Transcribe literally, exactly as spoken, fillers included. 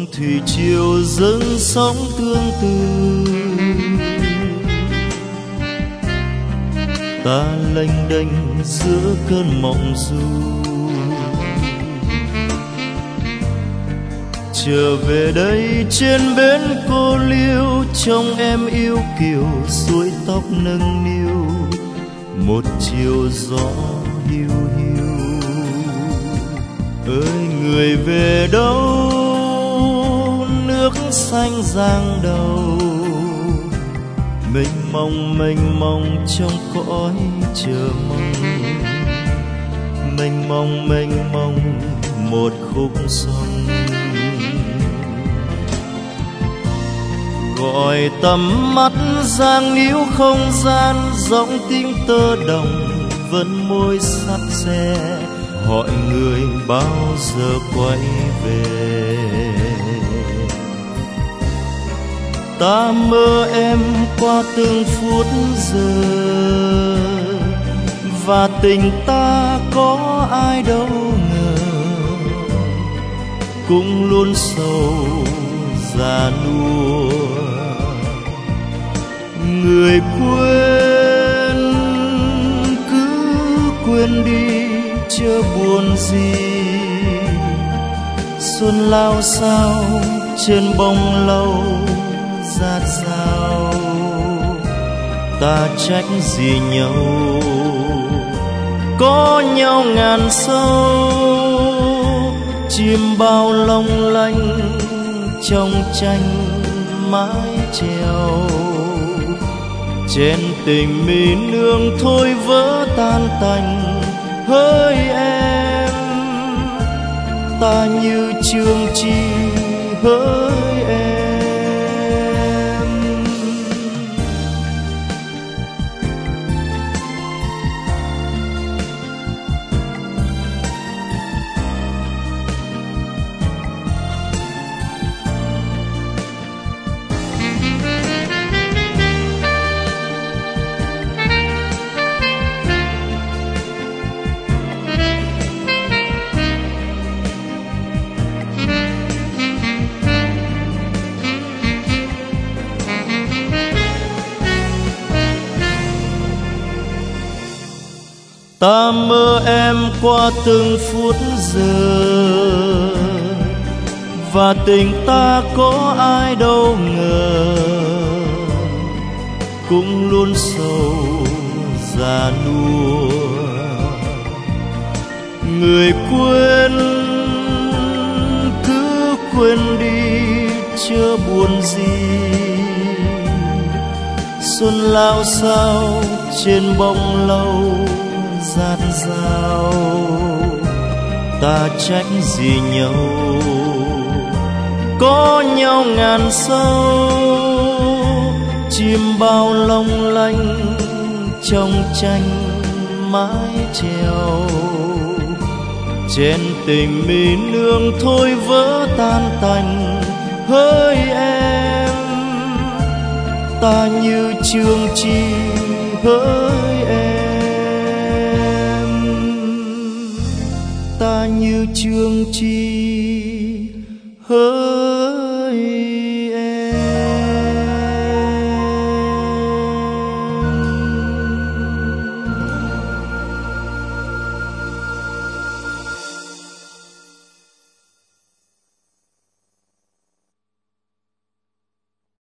thủy triều dâng sóng tương tư. Ta lênh đênh giữa cơn mộng du, trở về đây trên bến cô liêu, trông em yêu kiều suối tóc nâng niu, một chiều gió hiu hiu. Ơi người về đâu, nước xanh giang đầu, mênh mông mênh mông trong cõi chờ mong, mênh mông mênh mông một khúc sông. Gọi tầm mắt giang níu không gian, giọng tiếng tơ đồng vẫn môi sắt xe, hỏi người bao giờ quay về. Ta mơ em qua từng phút giờ, và tình ta có ai đâu ngờ, cũng luôn sầu già nua. Người quên cứ quên đi chớ buồn gì, xuân lao sao trên bóng lâu rát sao. Ta trách gì nhau, có nhau ngàn sâu, chim bao long lanh trong tranh mái chèo. Trên tình mi nương thôi vỡ tan tành, hỡi em ta như chương chi, hỡi em. Ta mơ em qua từng phút giờ, và tình ta có ai đâu ngờ, cũng luôn sầu già nua. Người quên cứ quên đi chớ buồn gì, xuân lao sao trên bóng lâu rát rao. Ta trách gì nhau, có nhau ngàn sâu, chim bao long lanh trong tranh mái chèo. Trên tình mi nương thôi vỡ tan tành, hỡi em ta như chương chi, hỡi em ta như chương chi, hỡi